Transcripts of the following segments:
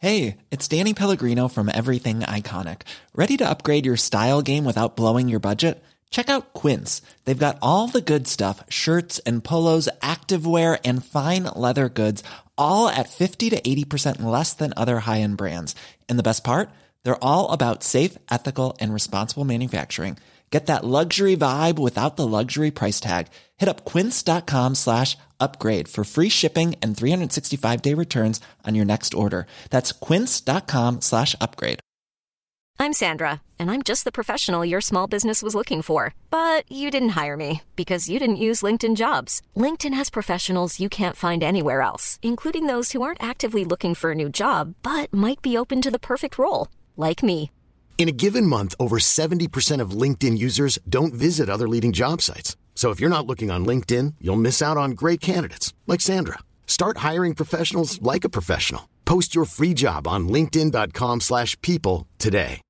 Hey, it's Danny Pellegrino from Everything Iconic. Ready to upgrade your style game without blowing your budget? Check out Quince. They've got all the good stuff, shirts and polos, activewear, and fine leather goods, all at 50 to 80% less than other high-end brands. And the best part? They're all about safe, ethical, and responsible manufacturing. Get that luxury vibe without the luxury price tag. Hit up quince.com/upgrade for free shipping and 365-day returns on your next order. That's quince.com/upgrade. I'm Sandra, and I'm just the professional your small business was looking for. But you didn't hire me because you didn't use LinkedIn Jobs. LinkedIn has professionals you can't find anywhere else, including those who aren't actively looking for a new job, but might be open to the perfect role, like me. In a given month, over 70% of LinkedIn users don't visit other leading job sites. So if you're not looking on LinkedIn, you'll miss out on great candidates like Sandra. Start hiring professionals like a professional. Post your free job on linkedin.com/people today.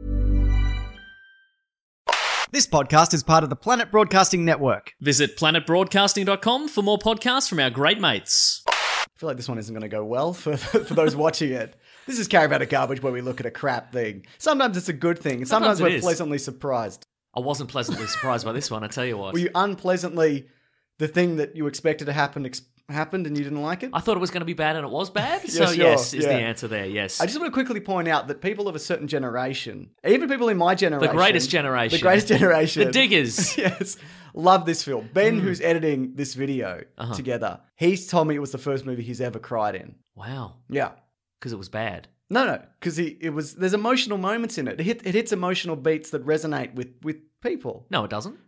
This podcast is part of the Planet Broadcasting Network. Visit planetbroadcasting.com for more podcasts from our great mates. I feel like this one isn't going to go well for those watching it. This is Caravan of Garbage, where we look at a crap thing. Sometimes it's a good thing. Sometimes we're pleasantly surprised. I wasn't pleasantly surprised by this one, I tell you what. Were you unpleasantly, the thing that you expected to happen happened and you didn't like it? I thought it was going to be bad and it was bad. Yes, So sure. yes is Yeah. the answer there, yes. I just want to quickly point out that people of a certain generation, even people in my generation... The greatest generation. The greatest generation. The diggers. Yes. Love this film. Ben, who's editing this video together, he's told me it was the first movie he's ever cried in. Wow. Yeah. Because it was bad. No, because there's emotional moments in it. It hits emotional beats that resonate with people. No, it doesn't.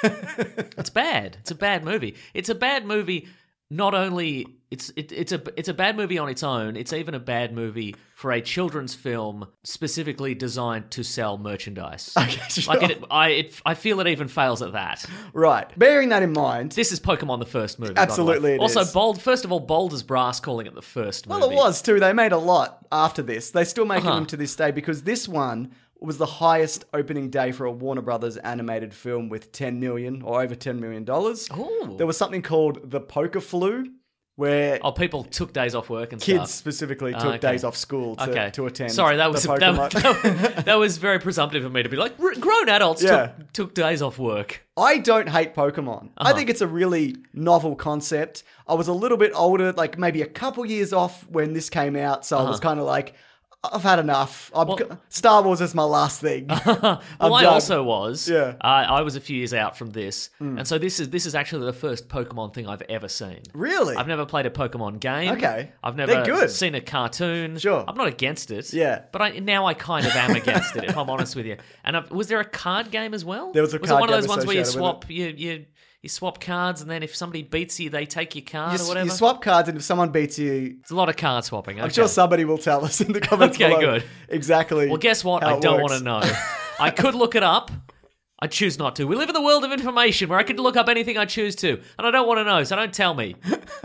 It's bad. It's a bad movie. It's a bad movie. Not only it's a bad movie on its own. It's even a bad movie for a children's film specifically designed to sell merchandise. Okay, sure. Like I feel it even fails at that. Right. Bearing that in mind, This is Pokemon the first movie. Absolutely by the way. it Also, is. First of all, bold as brass calling it the first movie. well, it was too. They made a lot after this. They still making them to this day because this one was the highest opening day for a Warner Brothers animated film with $10 million or over $10 million. Ooh. There was something called the Poker Flu, where people took days off work and kids stuff. specifically took okay. days off school to attend. Sorry, that was the Pokemon. that was very presumptive of me to be like, grown adults took days off work. I don't hate Pokemon. I think it's a really novel concept. I was a little bit older, like maybe a couple years off when this came out, so I was kind of like, I've had enough. Star Wars is my last thing. Well, I also was. Yeah. I was a few years out from this, and so this is actually the first Pokemon thing I've ever seen. Really? I've never played a Pokemon game. Okay. I've They're never good. seen a cartoon. Sure. I'm not against it. Yeah. But now I kind of am against it, if I'm honest with you. And was there a card game as well? There was a Was card it one of game those ones where you associated with swap you swap cards, and then if somebody beats you, they take your card or whatever? You swap cards, and if someone beats you, It's a lot of card swapping. I'm sure somebody will tell us in the comments Okay, below good. exactly. Well, guess what? how I it don't works. want to know. I could look it up. I choose not to. We live in the world of information where I could look up anything I choose to, and I don't want to know, so don't tell me.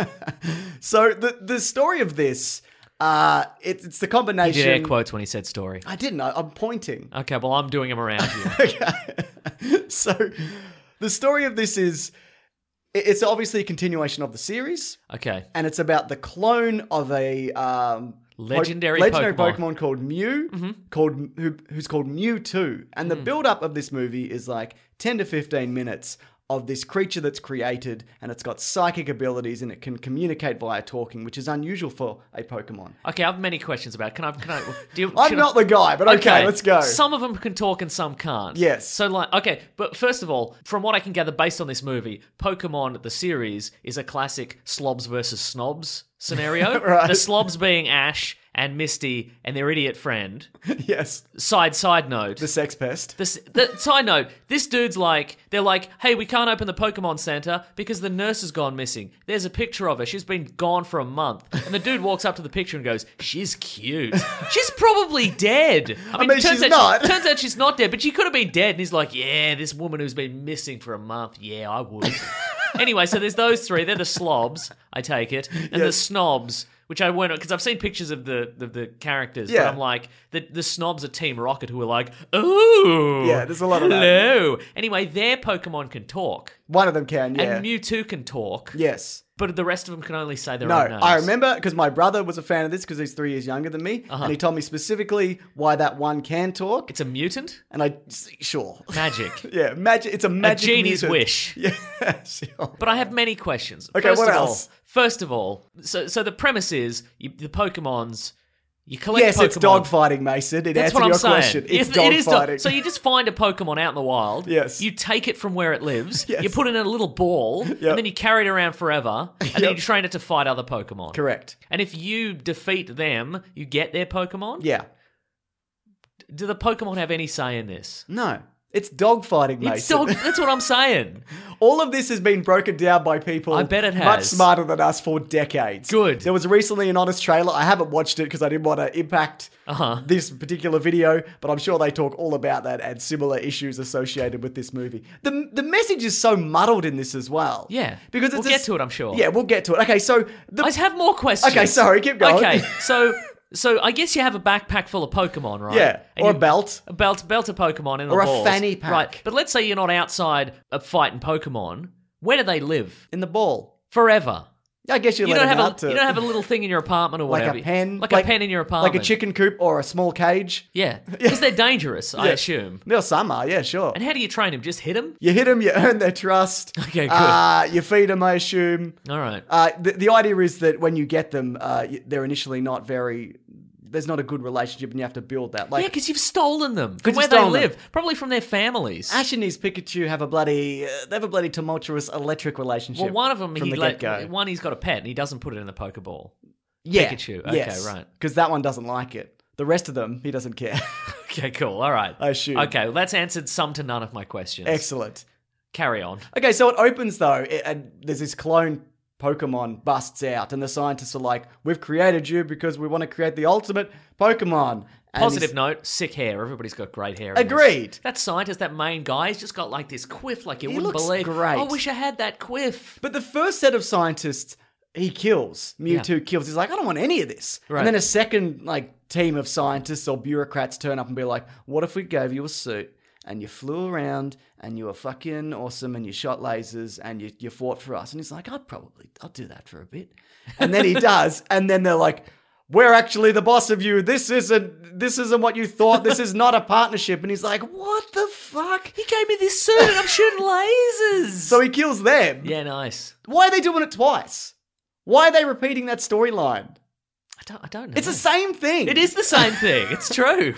So the story of this, it's the He combination. did air quotes when he said story. I didn't. I'm pointing. Okay, well, I'm doing them around you. Okay. So the story of this is, it's obviously a continuation of the series, Okay. and it's about the clone of a Legendary Pokemon called Mew, who's called Mewtwo. And the build-up of this movie is like 10 to 15 minutes of this creature that's created, and it's got psychic abilities, and it can communicate via talking, which is unusual for a Pokemon. Okay, I have many questions about it. Can I I'm not the guy, but okay, let's go. Some of them can talk and some can't. Yes. So, okay, but first of all, from what I can gather based on this movie, Pokemon, the series, is a classic slobs versus snobs scenario. Right. The slobs being Ash and Misty and their idiot friend. Yes. Side note. The sex pest. The side note, this dude's like, they're like, hey, we can't open the Pokemon Center because the nurse has gone missing. There's a picture of her. She's been gone for a month. And the dude walks up to the picture and goes, she's cute. She's probably dead. I mean, she's not. Turns out she's not dead, but she could have been dead. And he's like, yeah, this woman who's been missing for a month. Yeah, I would. Anyway, so there's those three. They're the slobs, I take it. And the snobs, which I won't, because I've seen pictures of the characters, but I'm like, the snobs are Team Rocket, who are like, oh, Yeah, there's a lot of that. hello. Anyway, their Pokemon can talk. One of them can, yeah. And Mewtwo can talk. Yes. But the rest of them can only say their No, own names. I remember because my brother was a fan of this because he's 3 years younger than me, and he told me specifically why that one can talk. It's a mutant? And sure. Magic. Yeah, magic. It's a magic genie's mutant. wish. Yeah, sure. But I have many questions. Okay, what else? First of all, so the premise is the Pokemons... You collect Yes, Pokemon. it's dogfighting, Mason. That's Answer what I'm your saying. question. It's It is dogfighting. So you just find a Pokemon out in the wild. Yes. You take it from where it lives. Yes. You put it in a little ball, and then you carry it around forever, and then you train it to fight other Pokemon. Correct. And if you defeat them, you get their Pokemon? Yeah. Do the Pokemon have any say in this? No. It's dogfighting, Mason. It's dog. That's what I'm saying. All of this has been broken down by people I bet it has. much smarter than us for decades. Good. There was recently an honest trailer. I haven't watched it because I didn't want to impact this particular video, but I'm sure they talk all about that and similar issues associated with this movie. The message is so muddled in this as well. Yeah. Because We'll get to it, I'm sure. Yeah, we'll get to it. Okay, so... I have more questions. Okay, sorry, keep going. Okay, so I guess you have a backpack full of Pokemon, right? Yeah, And or a you- belt. A belt of Pokemon in the Or a balls. fanny pack. Right, but let's say you're not outside of fighting Pokemon. Where do they live? In the ball. Forever. I guess you You let don't them have out to... you don't have a little thing in your apartment or like whatever. a pen. Like a pen in your apartment. Like a chicken coop or a small cage. Yeah, because they're dangerous, I assume. Well, some are, yeah, sure. And how do you train them? Just hit them? You hit them, you earn their trust. Okay, good. You feed them, I assume. All right. The idea is that when you get them, they're initially not very... There's not a good relationship and you have to build that. Yeah, because you've stolen them from 'Cause where you've they stolen them. live. Probably from their families. Ash and his Pikachu have a bloody... they have a bloody tumultuous electric relationship. Well, one of them, from the get-go. one he's got a pet and he doesn't put it in the Pokeball. Yeah. Pikachu. Okay, right. Because that one doesn't like it. The rest of them, he doesn't care. Okay, cool. All right. I assume. Okay, well, that's answered some to none of my questions. Excellent. Carry on. Okay, so it opens though, and there's this clone Pokemon busts out, and the scientists are like, "We've created you because we want to create the ultimate Pokemon." And Positive he's- note, sick hair. Everybody's got great hair. in this. Agreed. That scientist, that main guy, he's just got like this quiff like you He wouldn't looks believe. great. I wish I had that quiff. But the first set of scientists, he kills. Mewtwo kills. He's like, I don't want any of this. Right. And then a second team of scientists or bureaucrats turn up and be like, what if we gave you a suit and you flew around and you were fucking awesome and you shot lasers and you fought for us? And he's like, I'll do that for a bit. And then he does. And then they're like, we're actually the boss of you. This isn't what you thought. This is not a partnership. And he's like, what the fuck? He gave me this suit and I'm shooting lasers. So he kills them. Yeah, nice. Why are they doing it twice? Why are they repeating that storyline? I don't know. It's the same thing. It is the same thing. It's true.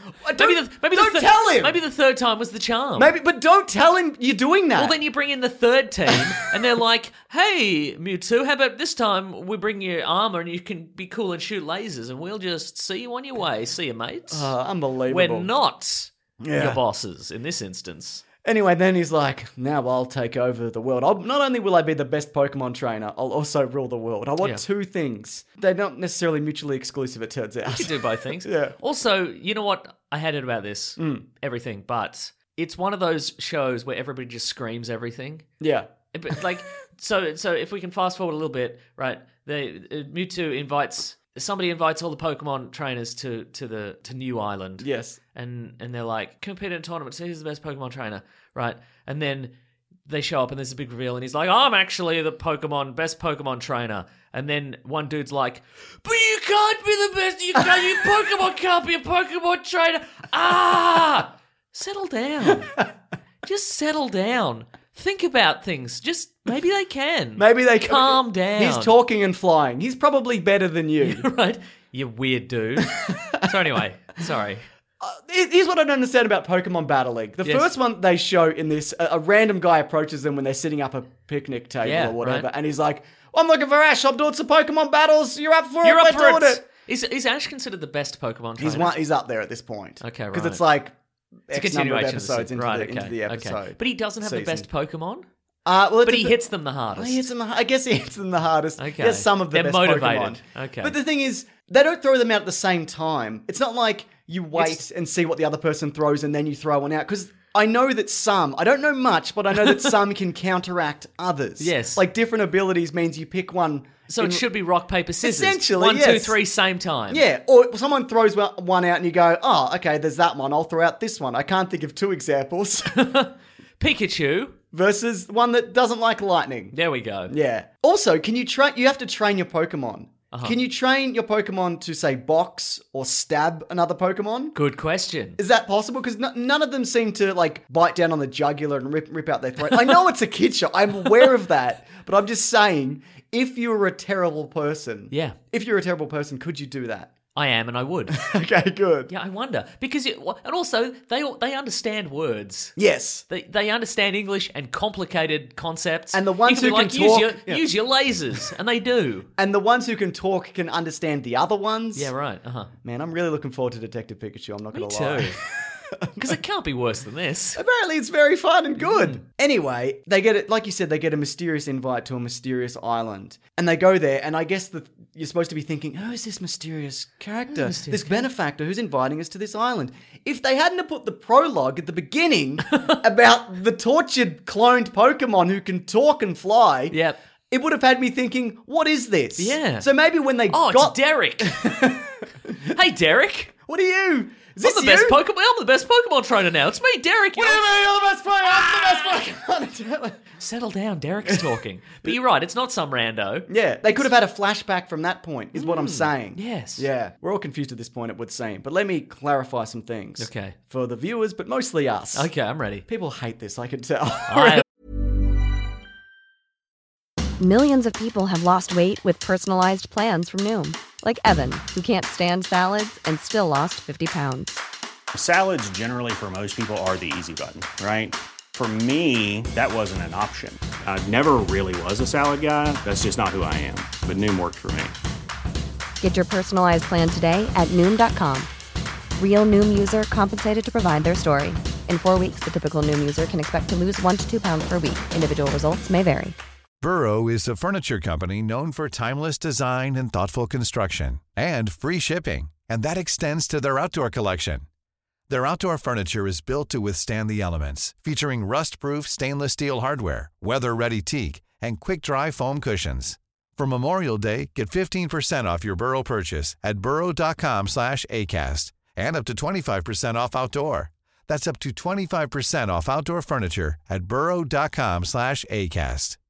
Don't tell him. Maybe the third time was the charm. But don't tell him you're doing that. Well, then you bring in the third team, and they're like, "Hey, Mewtwo, how about this time we bring you armor and you can be cool and shoot lasers, and we'll just see you on your way. See you, mates. Unbelievable. We're not Yeah. your bosses in this instance." Anyway, then he's like, now I'll take over the world. Not only will I be the best Pokemon trainer, I'll also rule the world. I want two things. They're not necessarily mutually exclusive, it turns out. You can do both things. Yeah. Also, you know what? I hated about this. Everything. But it's one of those shows where everybody just screams everything. Yeah. But like, so if we can fast forward a little bit, right? Mewtwo invites all the Pokemon trainers to New Island. Yes. And they're like, compete in a tournament, so who's the best Pokemon trainer, right? And then they show up and there's a big reveal and he's like, I'm actually the best Pokemon trainer. And then one dude's like, but you can't be the best, you Pokemon can't be a Pokemon trainer. Ah! Settle down. Just settle down. Think about things. Just maybe they can. Maybe they calm down. He's talking and flying. He's probably better than you. Right? You weird dude. So anyway, sorry. Here's what I don't understand about Pokemon battling. The Yes. first one they show in this, a random guy approaches them when they're setting up a picnic table or whatever, right. and he's like, I'm looking for Ash, I'm doing some Pokemon battles, you're up for You're it, up we're for doing it. Is Ash considered the best Pokemon trainer? He's up there at this point. Okay, Because right. it's like It's a X number of continuation episodes of into the episode. Okay. But he doesn't have the season. best Pokemon. But He hits them the hardest. I guess he hits them the hardest. Okay. He has some of the They're best motivated. Pokemon. Okay. But the thing is, they don't throw them out at the same time. It's not like you wait and see what the other person throws and then you throw one out. Because I know that some, I don't know much, but I know that some can counteract others. Yes. Like different abilities means you pick one. So it should be rock, paper, scissors. Essentially, 1, 2, yes. 3, same time. Yeah, or someone throws one out and you go, oh, okay, there's that one. I'll throw out this one. I can't think of two examples. Pikachu, versus one that doesn't like lightning. There we go. Yeah. Also, can you you have to train your Pokemon. Uh-huh. Can you train your Pokemon to, say, box or stab another Pokemon? Good question. Is that possible? Because none of them seem to, like, bite down on the jugular and rip out their throat. I know it's a kid show. I'm aware of that. But I'm just saying, if you were a terrible person... Yeah. If you're a terrible person, could you do that? I am, and I would. Okay, good. Yeah, I wonder. Because, and also, they understand words. Yes. They understand English and complicated concepts. And the ones you who can can be like, talk... use your lasers, and they do. And the ones who can talk can understand the other ones. Yeah, right. Man, I'm really looking forward to Detective Pikachu, I'm not going Me to lie. too. Because it can't be worse than this. Apparently it's very fun and good. Anyway, they get it, like you said, they get a mysterious invite to a mysterious island. And they go there, and I guess you're supposed to be thinking, who is this mysterious character? This benefactor who's inviting us to this island. If they hadn't have put the prologue at the beginning about the tortured cloned Pokemon who can talk and fly, Yep. it would have had me thinking, what is this? Yeah. So maybe when they It's Derek. Hey, Derek. What are you? Is I'm this the best you? Pokemon. I'm the best Pokemon trainer now. It's me, Derek. What do you mean you're the best player? I'm the best Pokemon. Settle down. Derek's talking. But you're right. It's not some rando. Yeah, they could have had a flashback from that point, is what I'm saying. Yes. Yeah, we're all confused at this point, it would seem. But let me clarify some things. Okay. For the viewers, but mostly us. Okay, I'm ready. People hate this, I can tell. Millions of people have lost weight with personalized plans from Noom. Like Evan, who can't stand salads and still lost 50 pounds. Salads generally for most people are the easy button, right? For me, that wasn't an option. I never really was a salad guy. That's just not who I am. But Noom worked for me. Get your personalized plan today at Noom.com. Real Noom user compensated to provide their story. In 4 weeks, the typical Noom user can expect to lose 1 to 2 pounds per week. Individual results may vary. Burrow is a furniture company known for timeless design and thoughtful construction, and free shipping, and that extends to their outdoor collection. Their outdoor furniture is built to withstand the elements, featuring rust-proof stainless steel hardware, weather-ready teak, and quick-dry foam cushions. For Memorial Day, get 15% off your Burrow purchase at burrow.com/ACAST, and up to 25% off outdoor. That's up to 25% off outdoor furniture at burrow.com/ACAST.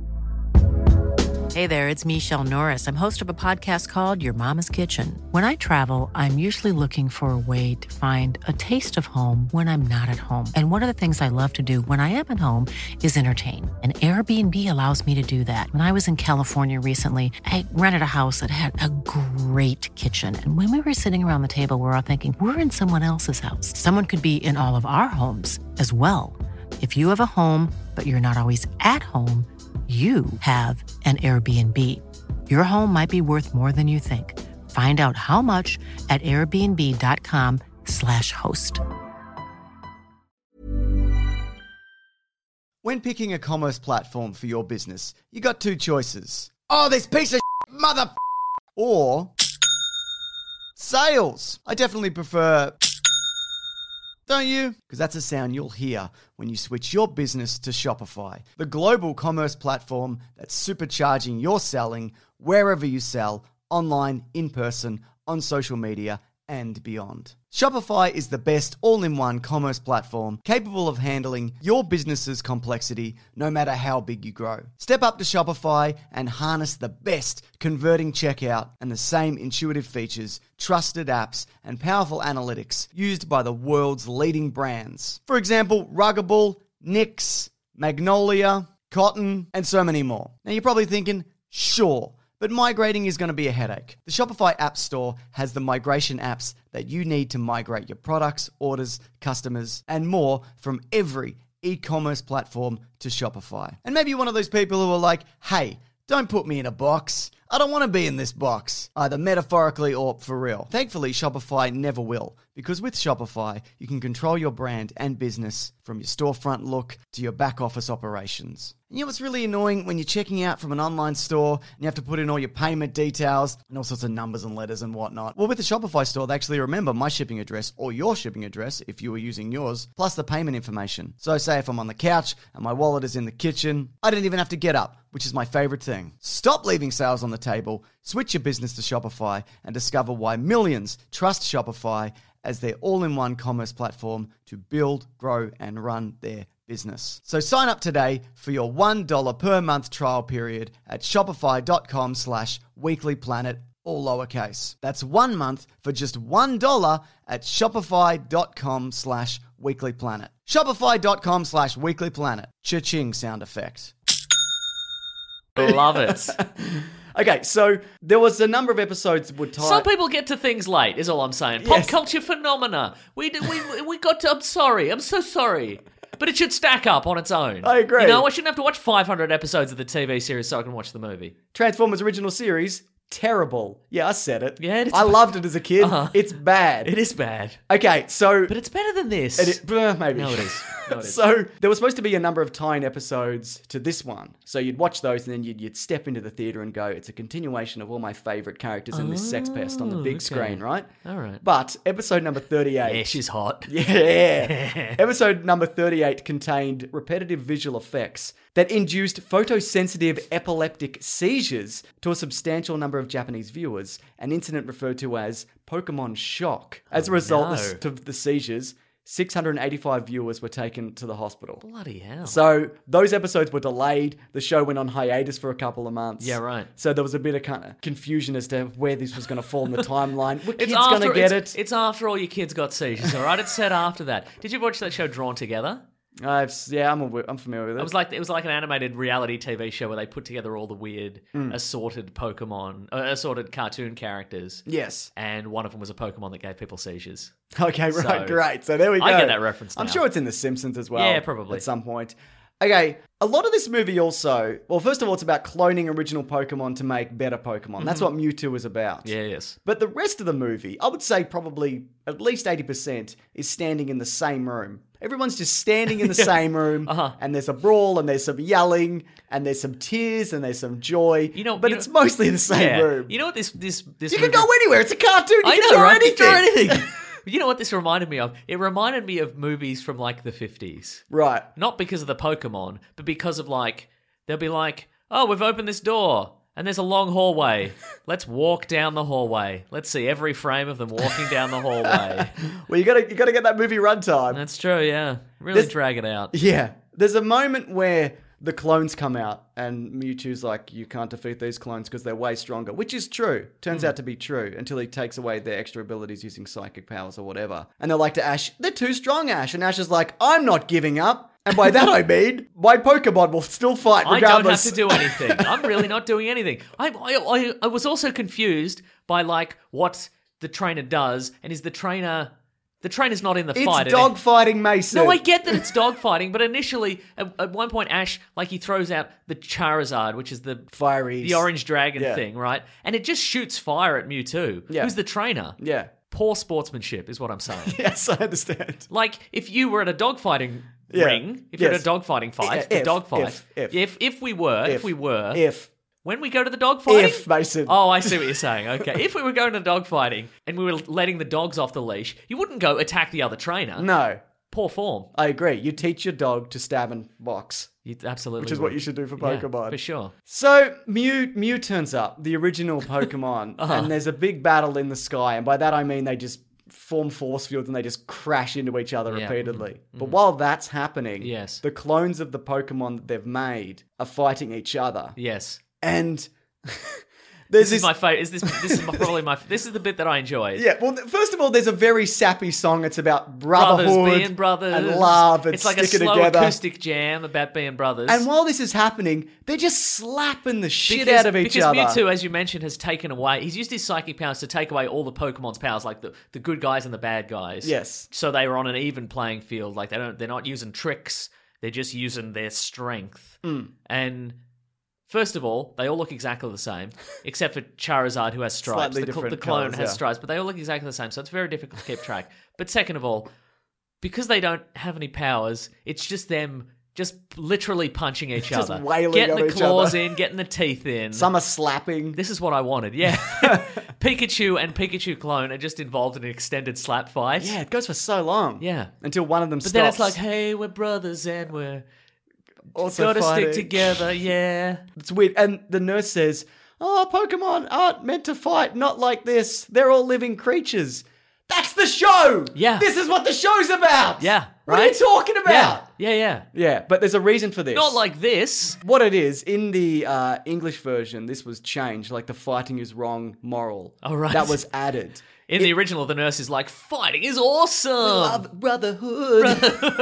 Hey there, it's Michelle Norris. I'm host of a podcast called Your Mama's Kitchen. When I travel, I'm usually looking for a way to find a taste of home when I'm not at home. And one of the things I love to do when I am at home is entertain. And Airbnb allows me to do that. When I was in California recently, I rented a house that had a great kitchen. And when we were sitting around the table, we were all thinking, we're in someone else's house. Someone could be in all of our homes as well. If you have a home, but you're not always at home, you have an Airbnb. Your home might be worth more than you think. Find out how much at airbnb.com/host. When picking a commerce platform for your business, you got two choices. Oh, this piece of mother... Or... sales. I definitely prefer... Don't you? Because that's a sound you'll hear when you switch your business to Shopify, the global commerce platform that's supercharging your selling wherever you sell, online, in person, on social media, and beyond. Shopify is the best all-in-one commerce platform capable of handling your business's complexity no matter how big you grow. Step up to Shopify and harness the best converting checkout and the same intuitive features, trusted apps, and powerful analytics used by the world's leading brands. For example, Ruggable, Nix, Magnolia, Cotton, and so many more. Now you're probably thinking, sure, but migrating is going to be a headache. The Shopify App Store has the migration apps that you need to migrate your products, orders, customers, and more from every e-commerce platform to Shopify. And maybe you're one of those people who are like, hey, don't put me in a box. I don't want to be in this box, either metaphorically or for real. Thankfully, Shopify never will, because with Shopify, you can control your brand and business from your storefront look to your back office operations. And you know what's really annoying? When you're checking out from an online store and you have to put in all your payment details and all sorts of numbers and letters and whatnot. Well, with the Shopify store, they actually remember my shipping address or your shipping address if you were using yours, plus the payment information. So say if I'm on the couch and my wallet is in the kitchen, I didn't even have to get up, which is my favorite thing. Stop leaving sales on the table, switch your business to Shopify, and discover why millions trust Shopify as their all-in-one commerce platform to build, grow, and run their business. So sign up today for your $1 per month trial period at shopify.com/weeklyplanet, all lowercase. That's 1 month for just $1 at shopify.com/weeklyplanet. Shopify.com/weeklyplanet. Cha-ching sound effect. Love it. Okay, so there was a number of episodes would tie... Some people get to things late, is all I'm saying. Pop Yes. culture phenomena. We got to... I'm sorry. I'm so sorry. But it should stack up on its own. I agree. You know, I shouldn't have to watch 500 episodes of the TV series so I can watch the movie. Transformers original series, terrible. Yeah, I said it. Yeah, it's I loved it as a kid. It's bad. It is bad. Okay, so... But it's better than this. Maybe. No, it is. No, it is. So there was supposed to be a number of tie-in episodes to this one. So you'd watch those and then you'd step into the theatre and go, it's a continuation of all my favourite characters in this sex pest on the big screen, right? All right. But episode number 38... Yeah, she's hot. Yeah. Episode number 38 contained repetitive visual effects that induced photosensitive epileptic seizures to a substantial number of Japanese viewers, an incident referred to as Pokemon shock. As a result of the seizures, 685 viewers were taken to the hospital. Bloody hell. So those episodes were delayed. The show went on hiatus for a couple of months. Yeah, right. So there was a bit of kind of confusion as to where this was going to fall in the timeline. Were kids going to get it? It's after all your kids got seizures, all right? It's set after that. Did you watch that show Drawn Together? I'm familiar with it. It was like an animated reality TV show where they put together all the weird assorted assorted cartoon characters. Yes. And one of them was a Pokemon that gave people seizures. Okay, right, great. So there we go. I get that reference now. I'm sure it's in The Simpsons as well. Yeah, probably. At some point. Okay, a lot of this movie also... Well, first of all, it's about cloning original Pokemon to make better Pokemon. That's what Mewtwo is about. Yeah, yes. But the rest of the movie, I would say probably at least 80% is standing in the same room. Everyone's just standing in the same room, and there's a brawl, and there's some yelling, and there's some tears, and there's some joy. It's mostly the same room. You know what this You movie... can go anywhere. It's a cartoon. You I can know, draw right? anything. Draw anything. You know what this reminded me of? It reminded me of movies from like the 50s. Right. Not because of the Pokemon, but because of like, they'll be like, oh, we've opened this door and there's a long hallway. Let's walk down the hallway. Let's see every frame of them walking down the hallway. Well, you gotta get that movie runtime. That's true, yeah. Really drag it out. Yeah. There's a moment where the clones come out and Mewtwo's like, you can't defeat these clones because they're way stronger, which is true. Turns out to be true until he takes away their extra abilities using psychic powers or whatever. And they're like to Ash, they're too strong, Ash. And Ash is like, I'm not giving up. And by that I mean, my Pokemon will still fight regardless. I don't have to do anything. I'm really not doing anything. I was also confused by like what the trainer does, and is the trainer's not in the fight. It's dogfighting, Mason. No, I get that it's dogfighting, but initially, at one point, Ash, like, he throws out the Charizard, which is the orange dragon thing, right? And it just shoots fire at Mewtwo, who's the trainer. Yeah. Poor sportsmanship is what I'm saying. Yes, I understand. Like, if you were at a dogfighting ring, if you're at a dogfighting fight, if we were... When we go to the dogfighting? If, Mason. Oh, I see what you're saying. Okay. If we were going to dogfighting and we were letting the dogs off the leash, you wouldn't go attack the other trainer. No. Poor form. I agree. You teach your dog to stab and box. You absolutely Which is what you should do for Pokemon. Yeah, for sure. So, Mew turns up, the original Pokemon, and there's a big battle in the sky. And by that I mean they just form force fields and they just crash into each other repeatedly. But while that's happening, the clones of the Pokemon that they've made are fighting each other. Yes. And this is my favorite. This is the bit that I enjoyed. Yeah. Well, first of all, there's a very sappy song. It's about brotherhood, being brothers, and love, and it's like a sticking slow together. acoustic jam about being brothers. And while this is happening, they're just slapping the shit out of each other. Because Mewtwo, as you mentioned, has taken away. He's used his psychic powers to take away all the Pokemon's powers, like the good guys and the bad guys. Yes. So they were on an even playing field. Like they're not using tricks. They're just using their strength. And first of all, they all look exactly the same, except for Charizard, who has stripes. Slightly different the clone colours, has stripes, but they all look exactly the same, so it's very difficult to keep track. But second of all, because they don't have any powers, it's just them just literally punching each Just other. wailing getting on the each claws other. in, getting the teeth in. Some are slapping. This is what I wanted, yeah. Pikachu and Pikachu clone are just involved in an extended slap fight. Yeah, it goes for so long. Yeah. Until one of them But stops. then it's like, hey, we're brothers and we're... also gotta fighting. stick together, yeah. It's weird. And the nurse says, oh, Pokemon aren't meant to fight, not like this. They're all living creatures. That's the show! Yeah. This is what the show's about! Yeah, What are you talking about? Yeah. Yeah, but there's a reason for this. Not like this. What it is, in the English version, this was changed. Like, the fighting is wrong moral. Oh, right. That was added. In the original, the nurse is like, fighting is awesome. Love brotherhood.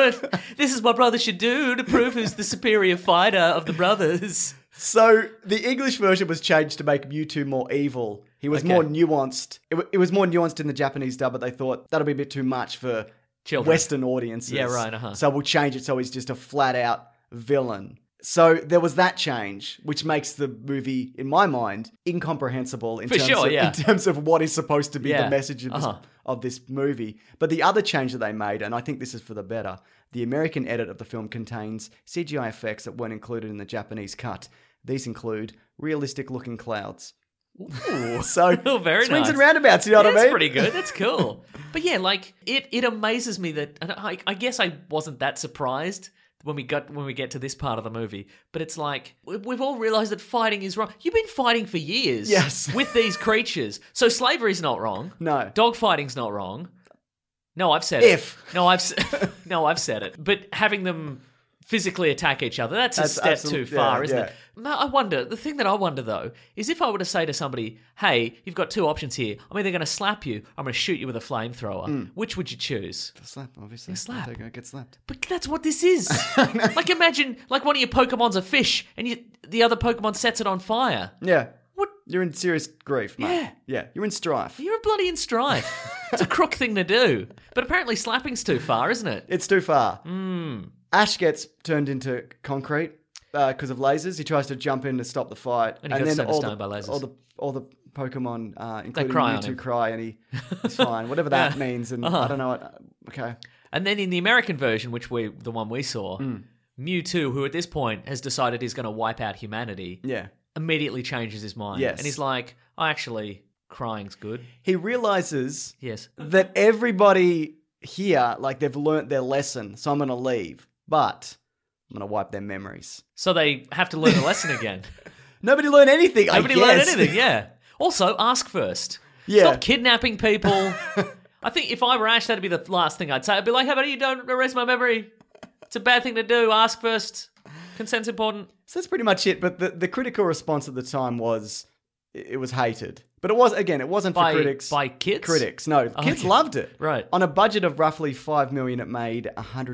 This is what brothers should do to prove who's the superior fighter of the brothers. So, the English version was changed to make Mewtwo more evil. He was Okay. more nuanced. It was more nuanced in the Japanese dub, but they thought that'll be a bit too much for Children. Western audiences. Yeah, right, uh-huh. So we'll change it so he's just a flat-out villain. So there was that change, which makes the movie, in my mind, incomprehensible in terms of what is supposed to be Yeah. the message of this movie. But the other change that they made, and I think this is for the better, the American edit of the film contains CGI effects that weren't included in the Japanese cut. These include realistic-looking clouds. Ooh. So Very swings nice. and roundabouts, you know what I mean? That's pretty good. That's cool. But yeah, like it amazes me that, and I guess I wasn't that surprised when we get to this part of the movie. But it's like we've all realized that fighting is wrong. You've been fighting for years, Yes. with these creatures. So slavery's not wrong. No. Dog fighting's not wrong. No, I've said it. No, I've said it. But having them physically attack each other, that's a step too far, isn't it? I wonder, the thing that I wonder though, is if I were to say to somebody, hey, you've got two options here. I'm either going to slap you, or I'm going to shoot you with a flamethrower. Which would you choose? Slap, obviously. slap. They're going to get slapped. But that's what this is. Like imagine, like one of your Pokemon's a fish, and the other Pokemon sets it on fire. Yeah. What? You're in serious grief, mate. Yeah. Yeah, you're in strife. You're bloody in strife. It's a crook thing to do. But apparently slapping's too far, isn't it? It's too far. Ash gets turned into concrete because of lasers. He tries to jump in to stop the fight. And he gets turned to stone by lasers. All the Pokemon, including cry on Mewtwo, him. cry, and he's fine. Whatever that means. And I don't know what... Okay. And then in the American version, the one we saw, Mewtwo, who at this point has decided he's going to wipe out humanity, Yeah. immediately changes his mind. Yes. And he's like, oh, actually, crying's good. He realizes Yes. that everybody here, like, they've learnt their lesson, so I'm going to leave. But I'm going to wipe their memories. So they have to learn a lesson again. Nobody learned anything, Nobody I guess. learned anything, yeah. Also, ask first. Yeah. Stop kidnapping people. I think if I were Ash, that'd be the last thing I'd say. I'd be like, how about you don't erase my memory? It's a bad thing to do. Ask first. Consent's important. So that's pretty much it. But the critical response at the time was it was hated. But it wasn't for critics. By kids? Critics. No, kids okay. loved it. Right. On a budget of roughly $5 million, it made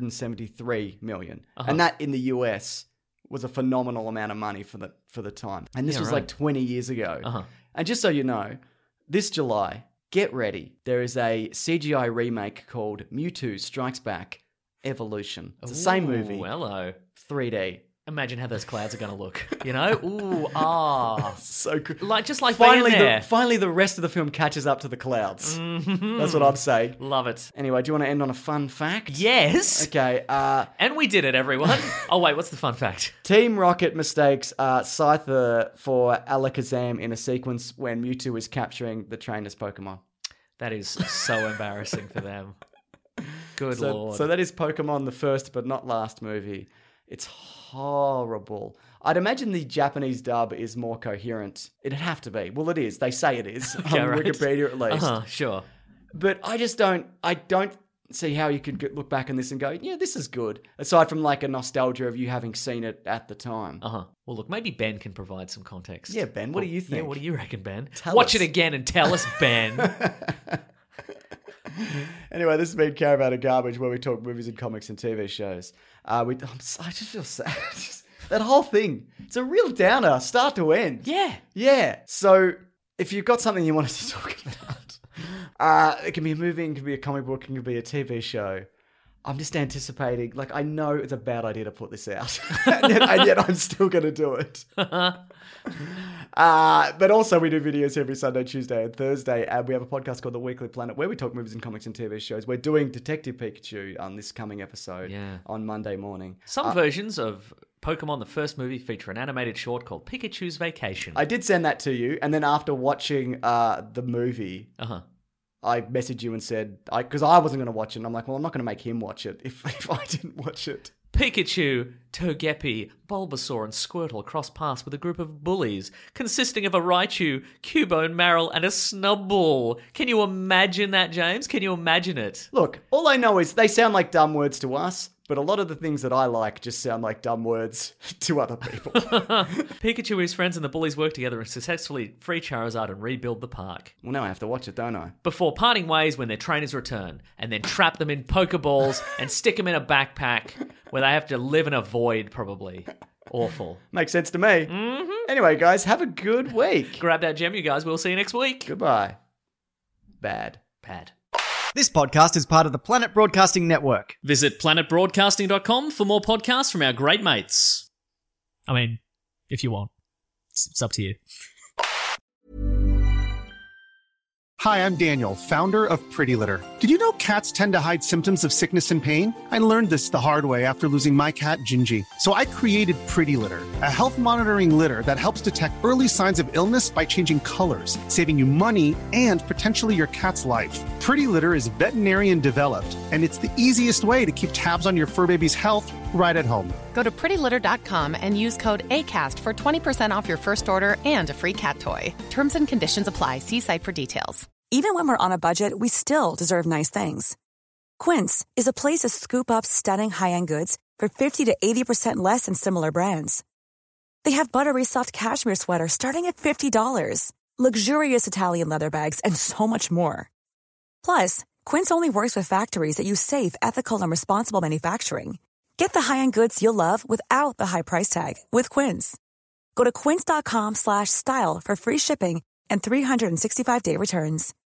$173 million. And that in the US was a phenomenal amount of money for the time. And this was like 20 years ago. And just so you know, this July, get ready. There is a CGI remake called Mewtwo Strikes Back Evolution. It's the same movie. Hello. 3D. Imagine how those clouds are going to look. You know? Ooh, ah. So cool. Just like finally, being there. finally, the rest of the film catches up to the clouds. That's what I'm saying. Love it. Anyway, do you want to end on a fun fact? Yes. Okay. And we did it, everyone. Oh, wait, what's the fun fact? Team Rocket mistakes Scyther for Alakazam in a sequence when Mewtwo is capturing the trainer's Pokemon. That is so embarrassing for them. Good Lord. So that is Pokemon, the first but not last movie. It's horrible. I'd imagine the Japanese dub is more coherent. It'd have to be. Well, it is. They say it is. Okay, on right. Wikipedia at least. Sure. But I don't see how you could look back on this and go, yeah, this is good. Aside from like a nostalgia of you having seen it at the time. Well, look, maybe Ben can provide some context. Yeah, Ben, what do you think? Yeah, what do you reckon, Ben? Tell Watch us. it again and tell us, Ben. Anyway, this has been Caravan of Garbage, where we talk movies and comics and TV shows. I just feel sad. That whole thing, it's a real downer, start to end. Yeah. Yeah. So if you've got something you wanted to talk about, it can be a movie, it can be a comic book, it can be a TV show. I'm just anticipating, like, I know it's a bad idea to put this out, and yet I'm still going to do it. But also we do videos every Sunday, Tuesday, and Thursday, and we have a podcast called The Weekly Planet where we talk movies and comics and TV shows. We're doing Detective Pikachu on this coming episode on Monday morning. Some versions of Pokemon, the first movie, feature an animated short called Pikachu's Vacation. I did send that to you, and then after watching the movie... I messaged you and said, because I wasn't going to watch it, and I'm like, well, I'm not going to make him watch it if I didn't watch it. Pikachu, Togepi, Bulbasaur, and Squirtle cross paths with a group of bullies consisting of a Raichu, Cubone, Marill, and a Snubbull. Can you imagine that, James? Can you imagine it? Look, all I know is they sound like dumb words to us, but a lot of the things that I like just sound like dumb words to other people. Pikachu and his friends and the bullies work together and successfully free Charizard and rebuild the park. Well, now I have to watch it, don't I? Before parting ways when their trainers return, and then trap them in Pokeballs and stick them in a backpack where they have to live in a void, probably. Awful. Makes sense to me. Mm-hmm. Anyway, guys, have a good week. Grab that gem, you guys. We'll see you next week. Goodbye. Bad. This podcast is part of the Planet Broadcasting Network. Visit planetbroadcasting.com for more podcasts from our great mates. I mean, if you want. It's up to you. Hi, I'm Daniel, founder of Pretty Litter. Did you know cats tend to hide symptoms of sickness and pain? I learned this the hard way after losing my cat, Gingy. So I created Pretty Litter, a health monitoring litter that helps detect early signs of illness by changing colors, saving you money and potentially your cat's life. Pretty Litter is veterinarian developed, and it's the easiest way to keep tabs on your fur baby's health right at home. Go to prettylitter.com and use code ACAST for 20% off your first order and a free cat toy. Terms and conditions apply. See site for details. Even when we're on a budget, we still deserve nice things. Quince is a place to scoop up stunning high-end goods for 50 to 80% less than similar brands. They have buttery soft cashmere sweaters starting at $50, luxurious Italian leather bags, and so much more. Plus, Quince only works with factories that use safe, ethical, and responsible manufacturing. Get the high-end goods you'll love without the high price tag with Quince. Go to quince.com/style for free shipping and 365-day returns.